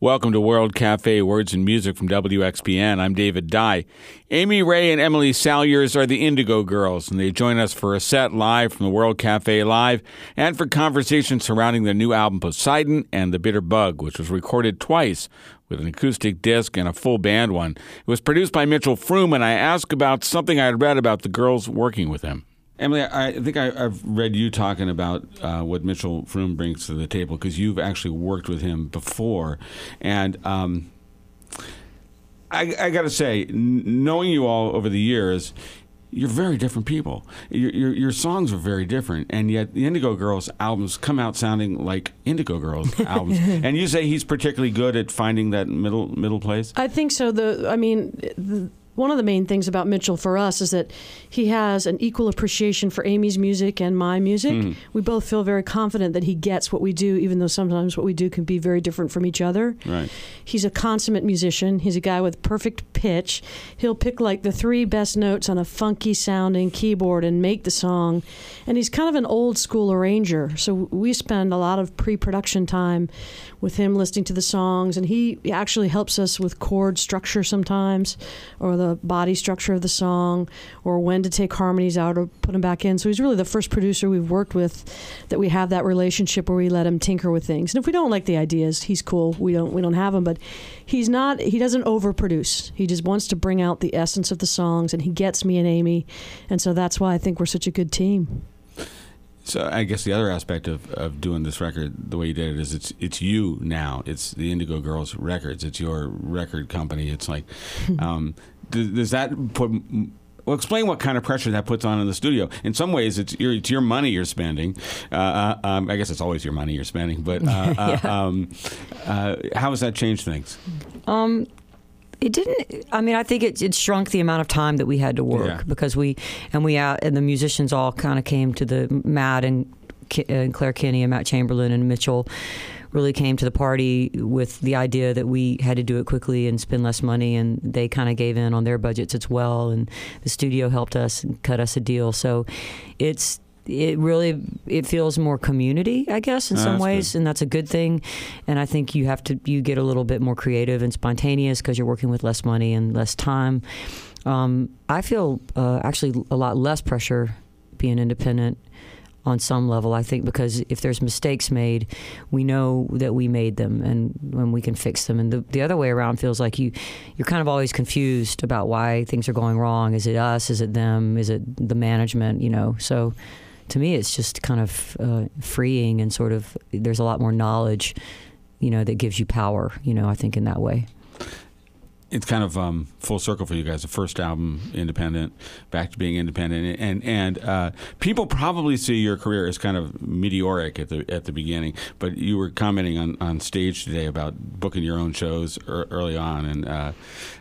Welcome to World Cafe Words and Music from WXPN. I'm David Dye. Amy Ray and Emily Salyers are the Indigo Girls, and they join us for a set live from the World Cafe Live and for conversations surrounding their new album Poseidon and The Bitter Bug, which was recorded twice with an acoustic disc and a full band one. It was produced by Mitchell Froom, and I asked about something I had read about the girls working with him. Emily, I think I've read you talking about what Mitchell Froom brings to the table because you've actually worked with him before. And I got to say, knowing you all over the years, you're very different people. Your songs are very different, and yet the Indigo Girls albums come out sounding like Indigo Girls albums. And you say he's particularly good at finding that middle place? I think so. One of the main things about Mitchell for us is that he has an equal appreciation for Amy's music and my music. We both feel very confident that he gets what we do, even though sometimes what we do can be very different from each other. Right. He's a consummate musician. He's a guy with perfect pitch. He'll pick like the three best notes on a funky sounding keyboard and make the song. And he's kind of an old school arranger. So we spend a lot of pre-production time with him listening to the songs, and he actually helps us with chord structure sometimes, or the body structure of the song, or when to take harmonies out or put them back in. So he's really the first producer we've worked with that we have that relationship where we let him tinker with things. And if we don't like the ideas, he's cool. We don't have him, but he doesn't overproduce. He just wants to bring out the essence of the songs, and he gets me and Amy, and so that's why I think we're such a good team. So I guess the other aspect of doing this record the way you did it is it's you now. It's the Indigo Girls Records. It's your record company. It's like, does that put... Well, explain what kind of pressure that puts on in the studio. In some ways, it's your money you're spending. I guess it's always your money you're spending. But how has that changed things? It didn't. I mean, I think it shrunk the amount of time that we had to work because and the musicians all kind of came to the Matt and Claire Kinney and Matt Chamberlain and Mitchell really came to the party with the idea that we had to do it quickly and spend less money, and they kind of gave in on their budgets as well, and the studio helped us and cut us a deal. So it feels more community, I guess, in some ways, and that's a good thing. And I think you get a little bit more creative and spontaneous because you're working with less money and less time. I feel actually a lot less pressure being independent on some level, I think, because if there's mistakes made, we know that we made them and when we can fix them. And the other way around feels like you're kind of always confused about why things are going wrong. Is it us? Is it them? Is it the management? So to me, it's just kind of freeing and sort of there's a lot more knowledge, that gives you power, I think in that way. It's kind of full circle for you guys. The first album, independent, back to being independent, and people probably see your career as kind of meteoric at the beginning. But you were commenting on stage today about booking your own shows early on, and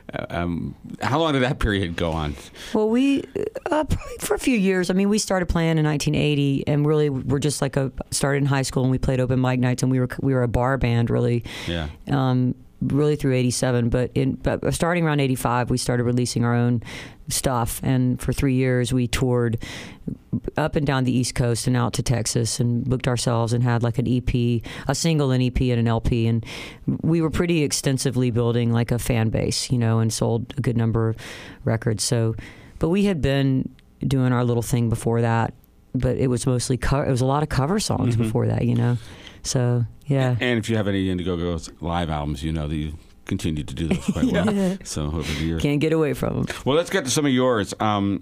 how long did that period go on? Well, we probably for a few years. I mean, we started playing in 1980, and really we're just started in high school, and we played open mic nights, and we were a bar band, really. Yeah. Really through 87, but starting around 85, we started releasing our own stuff, and for 3 years we toured up and down the East Coast and out to Texas and booked ourselves and had like an EP, a single, an EP, and an LP, and we were pretty extensively building like a fan base, and sold a good number of records. So, but we had been doing our little thing before that, but it was mostly it was a lot of cover songs before that, So, yeah. And if you have any Indigo Girls live albums, that you continue to do those quite well. So over the years. Can't get away from them. Well, let's get to some of yours.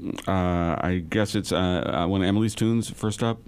I guess it's one of Emily's tunes first up,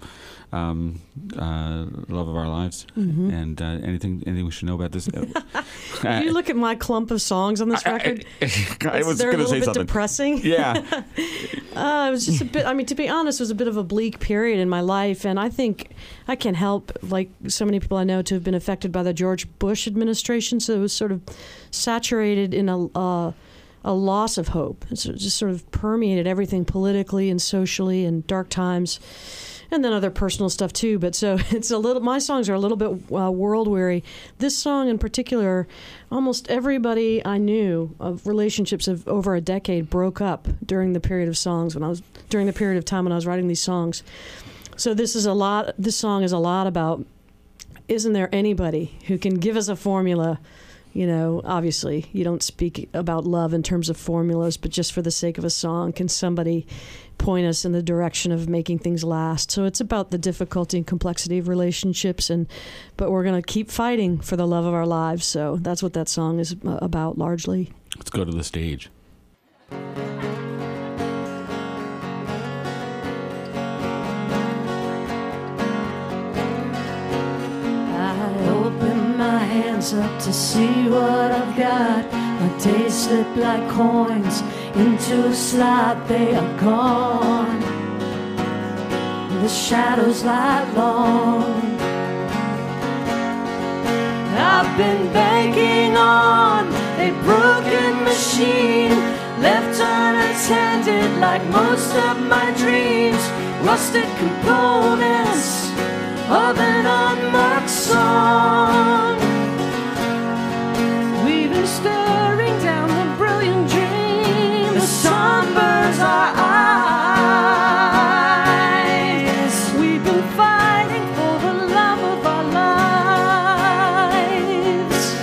Love of Our Lives. And anything we should know about this? Did you look at my clump of songs on this record? I was going to say something. They're a little bit depressing. Yeah. It was just a bit, to be honest, it was a bit of a bleak period in my life. And I think I can't help, like so many people I know, to have been affected by the George Bush administration. So it was sort of saturated in a loss of hope. It just sort of permeated everything politically and socially, and dark times. And then other personal stuff too, but so it's my songs are a little bit world weary. This song in particular, almost everybody I knew of relationships of over a decade broke up during the period of time when I was writing these songs. So this song is a lot about, isn't there anybody who can give us a formula Obviously you don't speak about love in terms of formulas, but just for the sake of a song, can somebody point us in the direction of making things last? So it's about the difficulty and complexity of relationships, but we're going to keep fighting for the love of our lives. So that's what that song is about largely. Let's go to the stage. Up to see what I've got. My days slip like coins into a slot. They are gone. The shadows lie long. I've been banking on a broken machine, left unattended like most of my dreams. Rusted components of an unmarked song. Staring down the brilliant dream, the sun burns our eyes. We've been fighting for the love of our lives.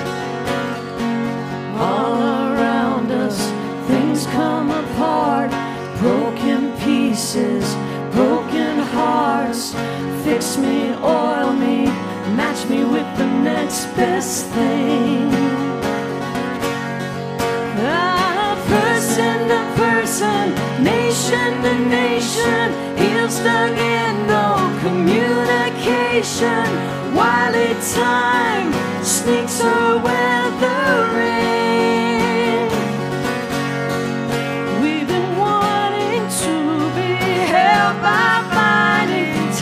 All around us, things come apart. Broken pieces, broken hearts. Fix me, oil me, match me with the next best thing. Person to person, nation to nation, heels dug in, no communication. Wily time sneaks her weathering. We've been wanting to be held by binding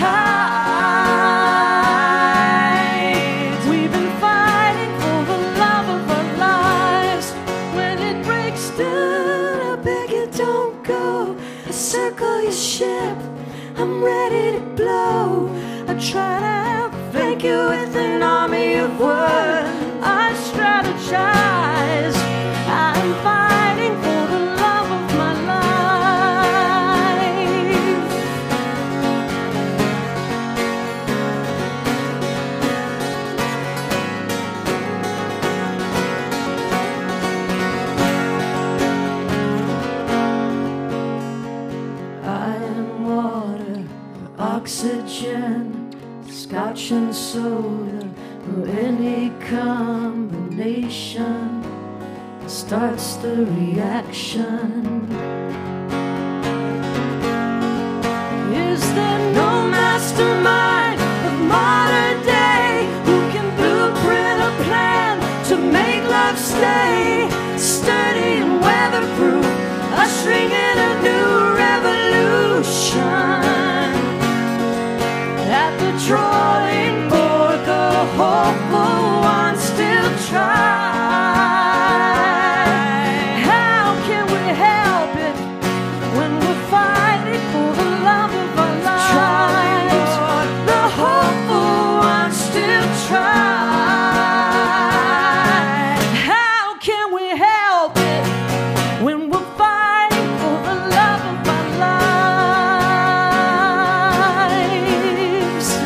ties. We've been fighting for the love of our lives. When it breaks down, I beg you don't go. I circle your ship, I'm ready to blow. I try to thank you with an army of words. I strategize, I'm fighting for the love of my life. Iron water, oxygen, scotch and soda, or any combination starts the reaction. Is there no mastermind of modern day who can blueprint a plan to make love stay sturdy and weatherproof, ushering in a new revolution? At the drawing board, the hopeful ones still try. How can we help it when we're fighting for the love of our lives? The hopeful ones still try. How can we help it when we're fighting for the love of our lives?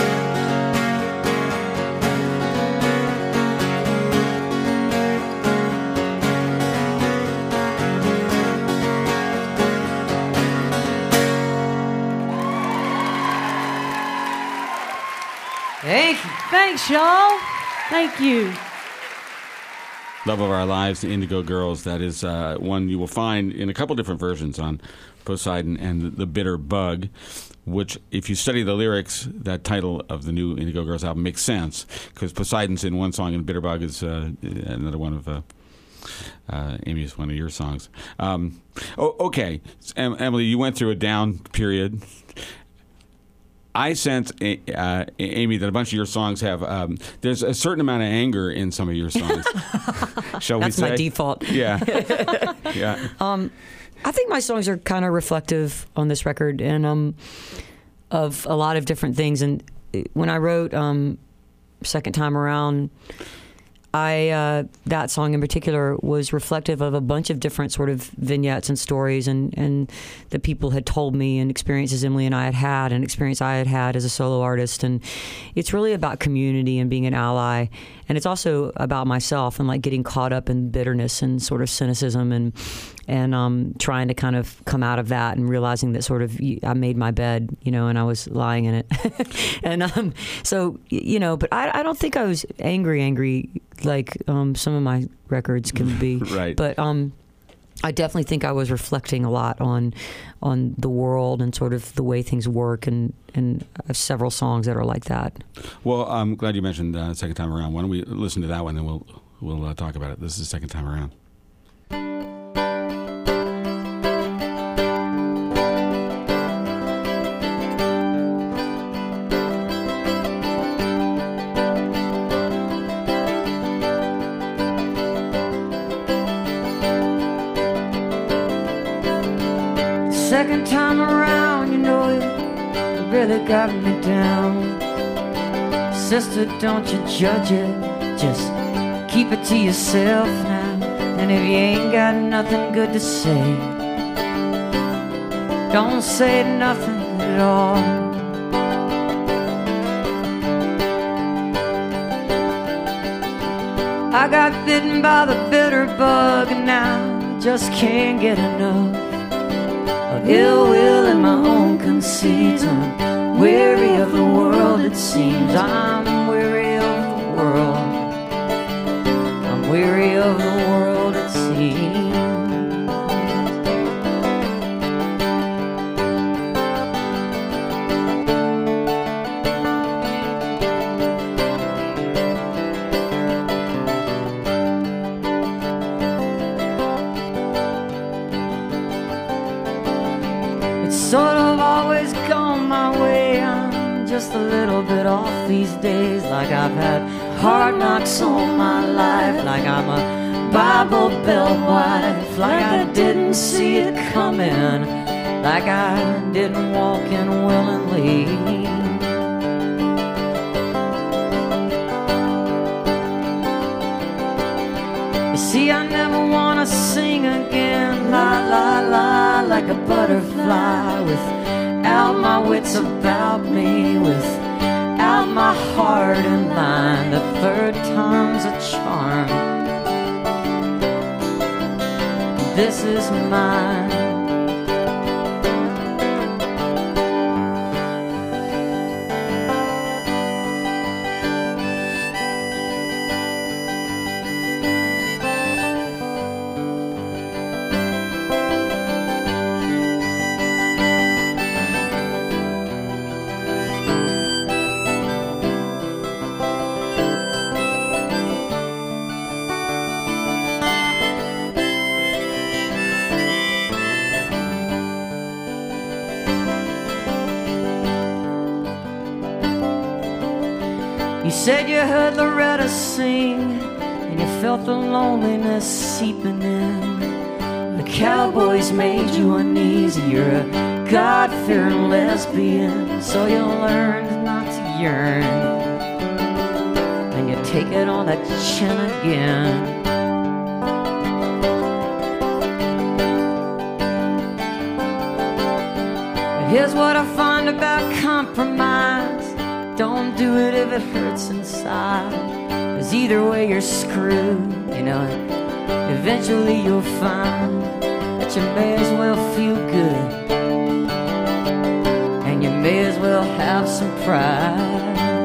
Thank you. Thanks, y'all. Thank you. Love of Our Lives, the Indigo Girls. That is one you will find in a couple different versions on Poseidon and the Bitter Bug, which, if you study the lyrics, that title of the new Indigo Girls album makes sense, because Poseidon's in one song and Bitter Bug is another one of Amy's, one of your songs. Okay, Emily, you went through a down period. I sense, Amy, that a bunch of your songs have, there's a certain amount of anger in some of your songs. Shall we say? That's my default. Yeah. Yeah. I think my songs are kind of reflective on this record and of a lot of different things. And when I wrote Second Time Around, that song in particular was reflective of a bunch of different sort of vignettes and stories and that people had told me, and experiences Emily and I had had, and experience I had had as a solo artist. And it's really about community and being an ally. And it's also about myself and like getting caught up in bitterness and sort of cynicism and trying to kind of come out of that and realizing that sort of I made my bed, and I was lying in it. And so, but I don't think I was angry like some of my records can be. Right. But I definitely think I was reflecting a lot on the world and sort of the way things work, and I have several songs that are like that. Well, I'm glad you mentioned Second Time Around. Why don't we listen to that one, and then we'll talk about it. This is Second Time Around. Second time around, you really got me down. Sister, don't you judge it, just keep it to yourself now. And if you ain't got nothing good to say, don't say nothing at all. I got bitten by the bitter bug, and now I just can't get enough of ill will in my own conceit. I'm weary of the world, it seems. I'm weary of the world. I'm weary of the world, it seems. Sort of always gone my way. I'm just a little bit off these days. Like I've had hard knocks all my life. Like I'm a Bible Belt wife. Like I didn't see it coming. Like I didn't walk in willingly. You see, I never wanna sing again. La la la, like a butterfly, without my wits about me, without my heart in line. The third time's a charm. This is mine. You said you heard Loretta sing, and you felt the loneliness seeping in. The cowboys made you uneasy. You're a God-fearing lesbian, so you learned not to yearn, and you take it on that chin again. But here's what I find about compromise: don't do it if it hurts inside. 'Cause either way you're screwed, eventually you'll find that you may as well feel good, and you may as well have some pride.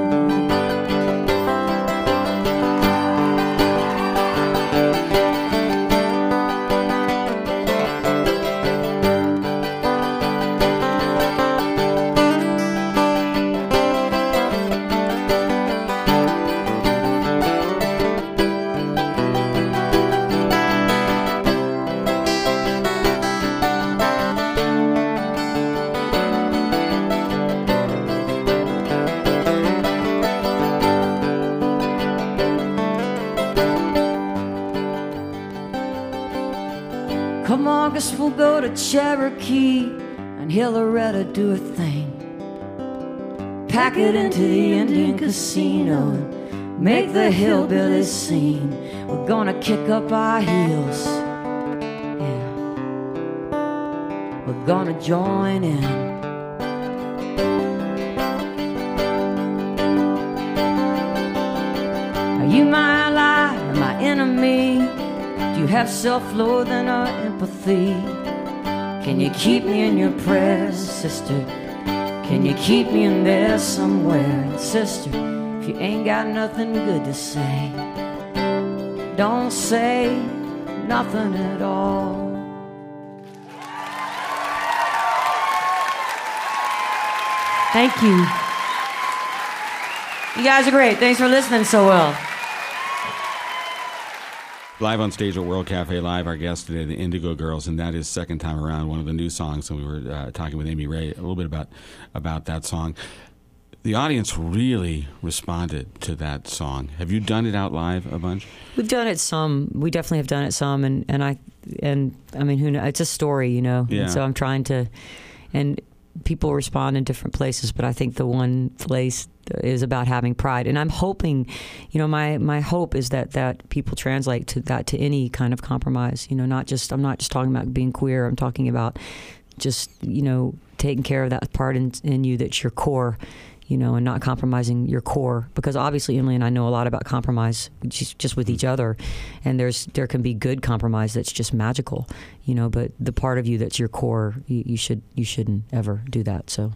Come August, we'll go to Cherokee and hear Loretta do her thing. Pack it into the Indian casino and make the hillbillies sing. We're gonna kick up our heels. Yeah. We're gonna join in. Are you my ally or my enemy? Do you have self-loathing or empathy? Can you keep me in your prayers, sister? Can you keep me in there somewhere? Sister, if you ain't got nothing good to say, don't say nothing at all. Thank you. You guys are great. Thanks for listening so well. Live on stage at World Cafe Live, our guest today, the Indigo Girls, and that is second time around, one of the new songs. And we were talking with Amy Ray a little bit about that song. The audience really responded to that song. Have you done it out live a bunch? We've done it some. We definitely have done it some, and I mean, who knows? It's a story, you know. Yeah. And so I'm trying to, and people respond in different places, but I think the one place is about having pride. And I'm hoping, you know, my hope is that people translate to any kind of compromise. You know, I'm not just talking about being queer. I'm talking about just, you know, taking care of that part in you that's your core, you know, and not compromising your core. Because obviously Emily and I know a lot about compromise just with each other, and there can be good compromise that's just magical, you know, but the part of you that's your core, you shouldn't ever do that. So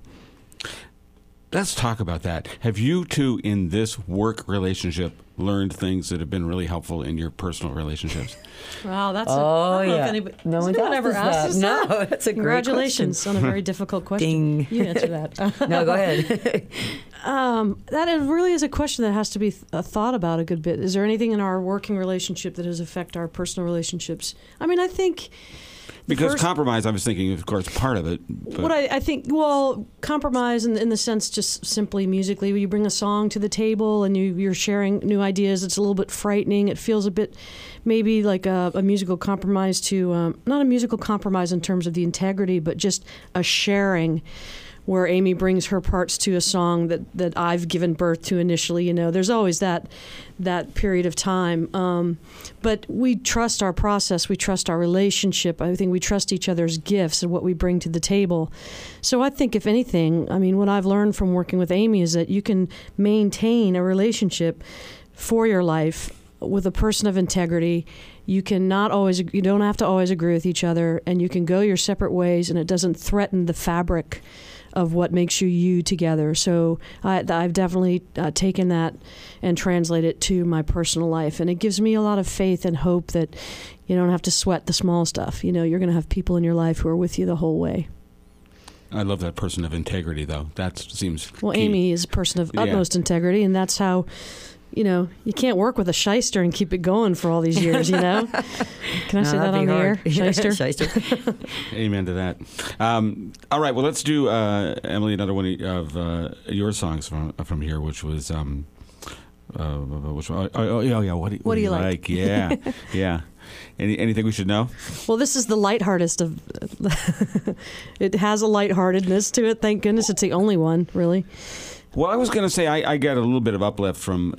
let's talk about that. Have you two in this work relationship learned things that have been really helpful in your personal relationships? Wow, that's I don't know if anybody, no one ever asked us No, that? that's a great Congratulations on a very difficult question. Ding. You answer that. No, go ahead. Really is a question that has to be thought about a good bit. Is there anything in our working relationship that has affected our personal relationships? I mean, I think... Because compromise, I was thinking, of course, part of it. But what I think, well, compromise in the sense just simply musically, when you bring a song to the table and you're sharing new ideas, it's a little bit frightening. It feels a bit maybe like a musical compromise to, not a musical compromise in terms of the integrity, but just a sharing where Amy brings her parts to a song that I've given birth to initially. You know, there's always that period of time. But we trust our process. We trust our relationship. I think we trust each other's gifts and what we bring to the table. So I think, if anything, I mean, what I've learned from working with Amy is that you can maintain a relationship for your life with a person of integrity. You don't have to always agree with each other, and you can go your separate ways, and it doesn't threaten the fabric of what makes you together. So I've definitely taken that and translated it to my personal life. And it gives me a lot of faith and hope that you don't have to sweat the small stuff. You know, you're going to have people in your life who are with you the whole way. I love that person of integrity, though. That seems Well, key. Amy is a person of utmost integrity, and that's how... You know, you can't work with a shyster and keep it going for all these years, you know? Can I say that on the air? Shyster? Shyster. Amen to that. All right, well, let's do, Emily, another one of your songs from here, which was... what do you like? Yeah, yeah. Anything we should know? Well, this is the lightheartedest of... It has a lightheartedness to it, thank goodness. It's the only one, really. Well, I was going to say I get a little bit of uplift from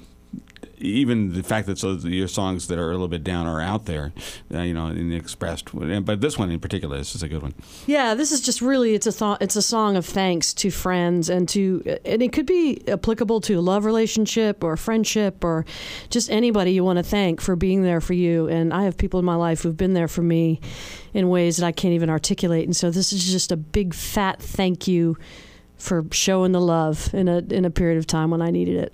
even the fact that your songs that are a little bit down are out there, you know, and expressed. But this one in particular, this is a good one. Yeah, this is just really it's a song of thanks to friends and it could be applicable to a love relationship or a friendship or just anybody you want to thank for being there for you. And I have people in my life who've been there for me in ways that I can't even articulate. And so this is just a big fat thank you for showing the love in a period of time when I needed it.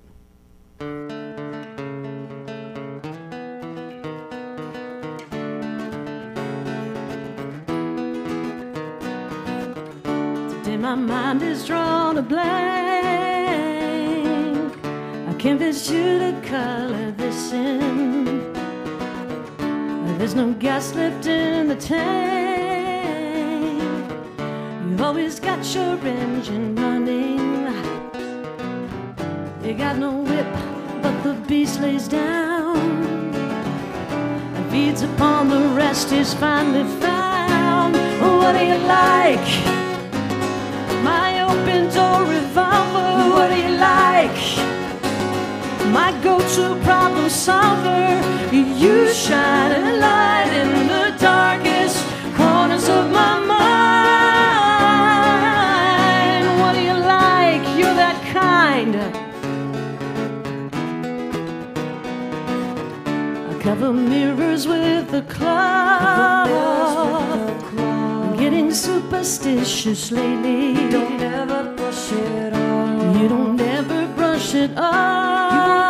Today my mind is drawn a blank. I convinced you to color this in. There's no gas left in the tank. You've always got your engine running. You got no whip, but the beast lays down and feeds upon the rest he's finally found. What do you like? My open door revolver. What do you like? my go-to problem solver. You shine a light in the darkest corners of my mind. What do you like? You're that kind. I cover mirrors with a cloth. I'm getting superstitious lately. You don't ever brush it off. You don't ever brush it off.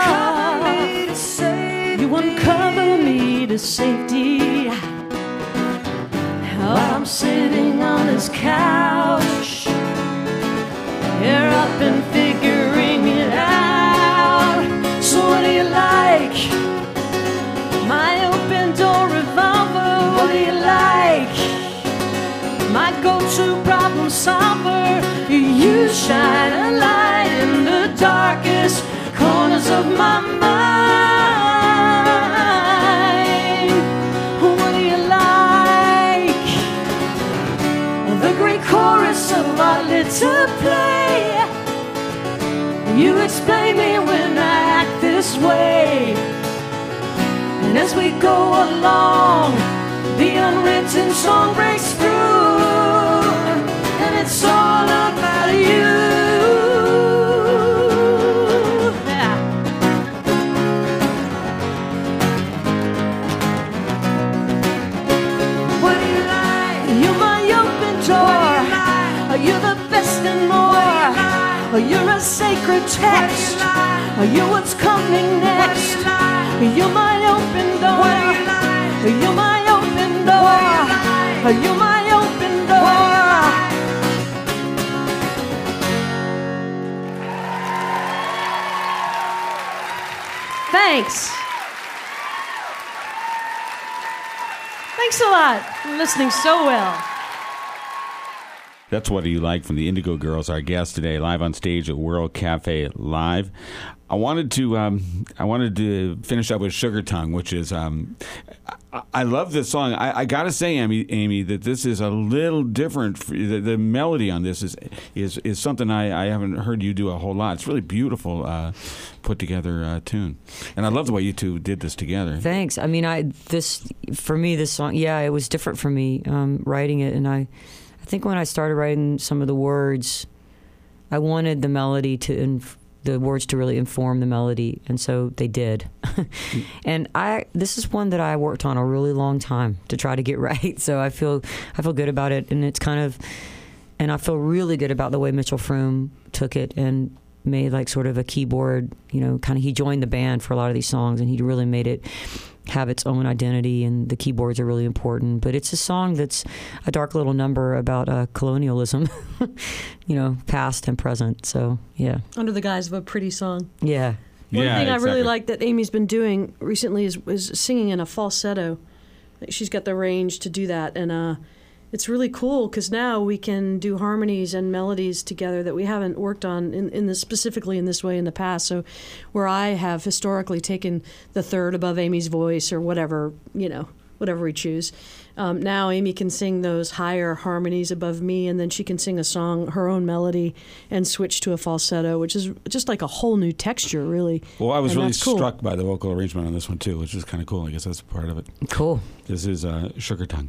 You uncover me to safety. While I'm sitting on this couch, you're up and figuring it out. So what do you like? My open door revolver. What do you like? My go-to problem solver. You shine a light in the darkest corners of my mind. What do you like? The great chorus of our little play. You explain me when I act this way. And as we go along, the unwritten song breaks through, and it's all about you. Yeah. What do you like? You're my open door. You're the best and more. You're a sacred text. You're what's coming next. You're my open door. You're my open door. You're my open door. Thanks. Thanks a lot for listening so well. That's What Do You Like from the Indigo Girls, our guest today, live on stage at World Cafe Live. I wanted to finish up with Sugar Tongue, which is I love this song. I got to say, Amy, that this is a little different. The melody on this is something I haven't heard you do a whole lot. It's really beautiful, put together tune, and I love the way you two did this together. Thanks. I mean, this song, yeah, it was different for me writing it, and I think when I started writing some of the words, I wanted the melody the words to really inform the melody, and so they did. And this is one that I worked on a really long time to try to get right. So I feel good about it, and it's and I feel really good about the way Mitchell Froom took it and made like sort of a keyboard, he joined the band for a lot of these songs, and he really made it have its own identity, and the keyboards are really important. But it's a song that's a dark little number about colonialism, past and present. So, yeah. Under the guise of a pretty song. Yeah. One thing I really like that Amy's been doing recently is singing in a falsetto. She's got the range to do that, and it's really cool because now we can do harmonies and melodies together that we haven't worked on specifically in this way in the past. So where I have historically taken the third above Amy's voice or whatever we choose, now Amy can sing those higher harmonies above me, and then she can sing a song, her own melody, and switch to a falsetto, which is just like a whole new texture, really. Well, I was really struck by the vocal arrangement on this one too, which is kind of cool. I guess that's part of it. Cool. This is Sugar Tongue.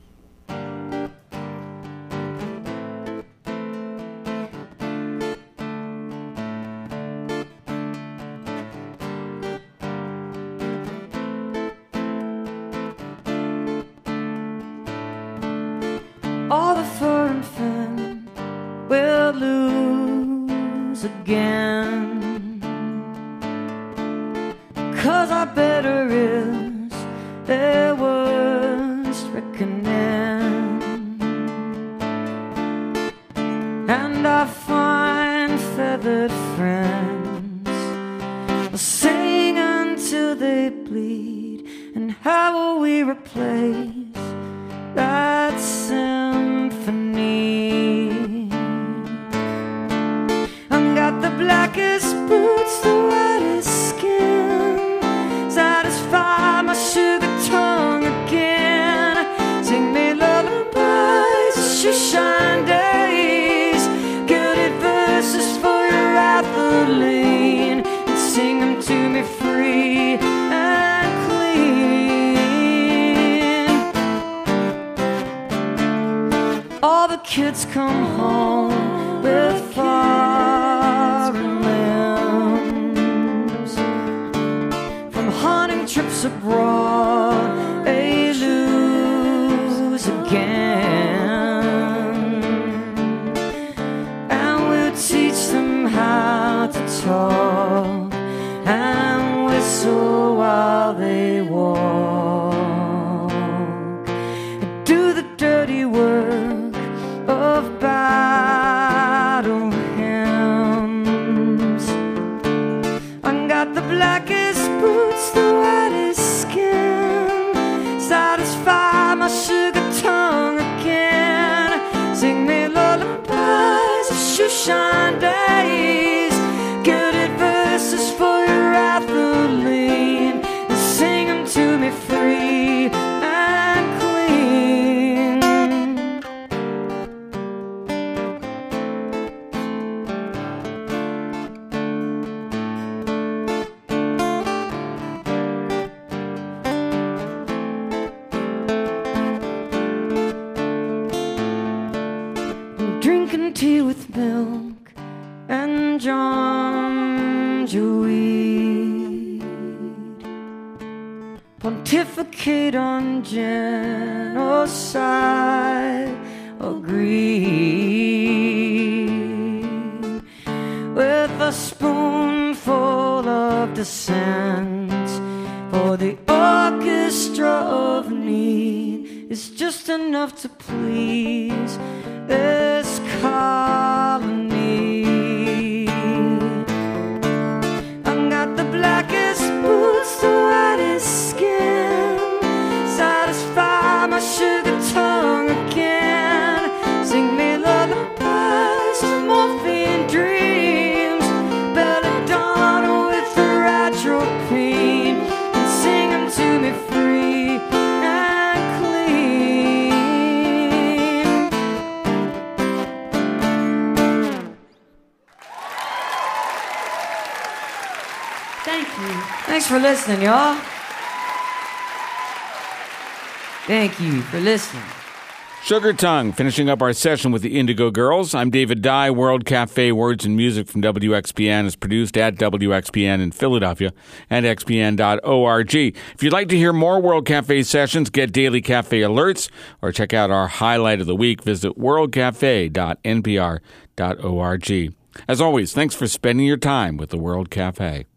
All the fur and fin will lose again, 'cause our better is their worst reckoning, and our fine feathered friends will sing until they bleed. And how will we replace that symphony? I've got the blackest boots, the whitest skin, satisfy my sugar tongue again. Sing me lullabies, shoeshine days, gilded verses for your Atheline, and sing them to kids come home with foreign limbs from hunting trips abroad, they lose again. And we'll teach them how to talk and whistle while they walk, do the dirty work of battle hymns. I got the blackest boots, the whitest skin, satisfy my sugar tongue again. Sing me lullabies of shoeshine days, gilded verses for your Atheline, and sing them to me free and clean. Drinking tea with milk and jonjoweed, pontificate on genocide or greed, with a spoonful of dissent for the orchestra of need is just enough to please this colony. I got the blackest boots, the whitest skin, satisfy my sugar tongue again. Sing me lullabies of morphine dreams, belladonna with atropine, and sing them to me free and clean. Thank you. Thanks for listening, y'all. Thank you for listening. Sugar Tongue, finishing up our session with the Indigo Girls. I'm David Dye. World Cafe Words and Music from WXPN is produced at WXPN in Philadelphia and xpn.org. If you'd like to hear more World Cafe sessions, get daily cafe alerts, or check out our highlight of the week, visit worldcafe.npr.org. As always, thanks for spending your time with the World Cafe.